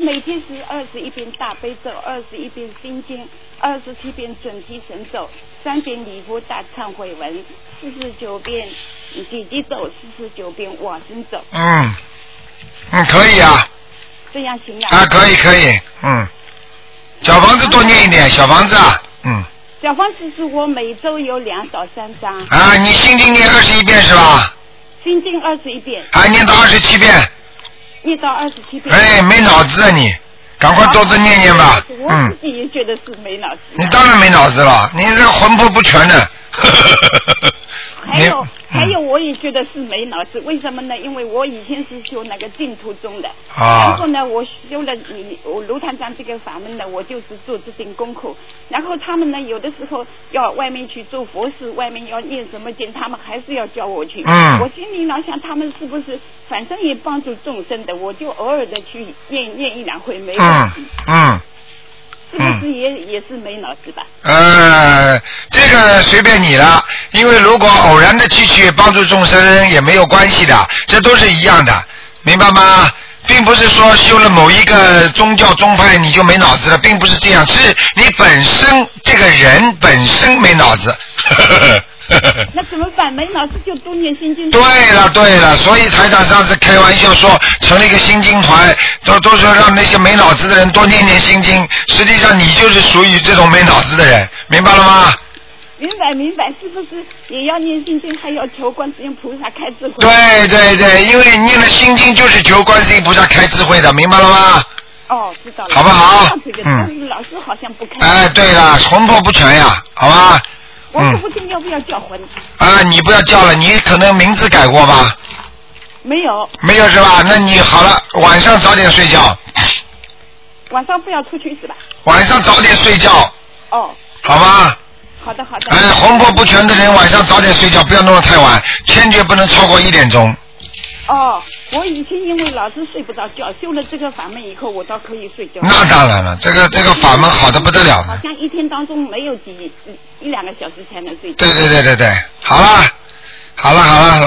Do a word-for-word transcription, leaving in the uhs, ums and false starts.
每天是二十一遍大悲咒，二十一遍心经，二十七遍准提神咒，三遍礼佛大忏悔文，四十九遍姐姐咒，四十九遍往生咒。 嗯，嗯，可以啊。 这样行啊？ 啊，可以可以，嗯。小房子多念一点，小房子啊，嗯。 小房子是我每周有两到三张。 啊，你心经念二十一遍是吧？ 心经二十一遍。 还念到二十七遍。 念到二十七遍。 哎，没脑子啊你，赶快多多念念吧。 我自己也觉得是没脑子。 你当然没脑子了，你这魂魄不全的。 还有还有，我也觉得是没脑子，为什么呢？因为我以前是修那个净土宗的， 啊、 然后呢，我修了你我卢探长这个法门呢，我就是做这点功课。然后他们呢，有的时候要外面去做佛事，外面要念什么经，他们还是要叫我去。 嗯。 我心里老想，他们是不是反正也帮助众生的，我就偶尔的去念念一两回没问题。 嗯。嗯。 是不是也、嗯、也是没脑子吧？ 呃，这个随便你了，因为如果偶然的去去帮助众生也没有关系的，这都是一样的，明白吗？并不是说修了某一个宗教宗派你就没脑子了，并不是这样，是你本身这个人本身没脑子。 那怎么办？没脑子就多念心经。 对了对了，所以台长上次开玩笑说成立一个心经团，都都说让那些没脑子的人多念念心经，实际上你就是属于这种没脑子的人，明白了吗？ 明白明白，是不是也要念心经，还要求观世音菩萨开智慧？ 对对对，因为念了心经就是求观世音菩萨开智慧的，明白了吗？ 哦，知道了。 好不好？ 嗯。 但是老师好像不开。 哎，对了，魂魄不全呀，好吧？ 我说不定要不要叫魂？ 啊，你不要叫了，你可能名字改过吧？ 没有。 没有是吧？那你好了，晚上早点睡觉。 晚上不要出去是吧？ 晚上早点睡觉。 哦。 好吧。 好的好的。 哎，魂魄不全的人晚上早点睡觉，不要弄得太晚，坚决不能超过一点钟。 哦，我以前因为老是睡不着觉，修了这个法门以后，我倒可以睡觉。 那当然了，这个这个法门好的不得了。 好像一天当中没有几一两个小时才能睡觉。 对对对对对，好了，好了好了。